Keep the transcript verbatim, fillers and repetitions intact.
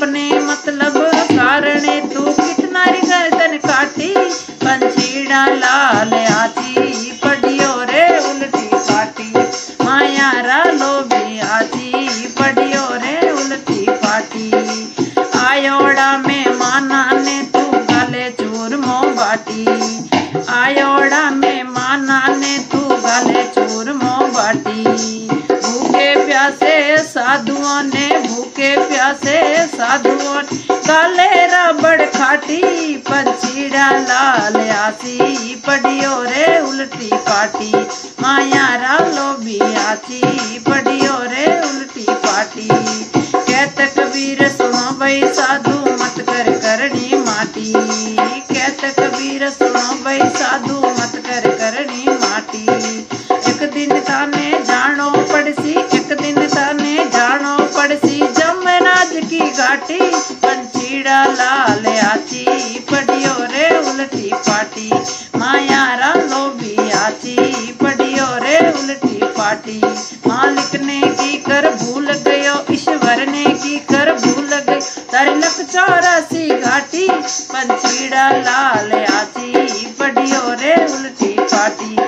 अपने मतलब कारण तू कितनारी गर्दन काटी। पंछीड़ा लाल आची पड़ियो रे उल्टी पाटी। माया रा लोभी आची पड़ियो रे उल्टी पाटी। आयोड़ा में माना ने तू गले चूरमो बाटी। आयोड़ा में माना ने तू गले चूरमो बाटी। भूखे प्यासे साधुओं ने भूखे प्यासे साधुओं काले रबड़ खाटी। पंछीड़ा लाल आसी पड़ियो रे उल्टी पाटी। माया रा लोभी आची पड़ियो रे उल्टी पाटी। कहत कबीर सुनो भाई साधु मत कर करनी माटी। कहत कबीर सुनो भाई साधु मत कर करनी माटी। एक दिन थाने जानो पड़सी एक दिन थाने जानो पड़सी जमनाज की घाटी। पंछीड़ा लाल आची पड़ियो रे उल्टी पाटी। माया रा लोभी आची पड़ियो रे उल्टी पाटी। मालिक ने की कर भूल गयो ईश्वर ने की कर भूल गई तारी लख चौरासी घाटी। पंछीड़ा लाल आची पड़ियो रे उल्टी पाटी।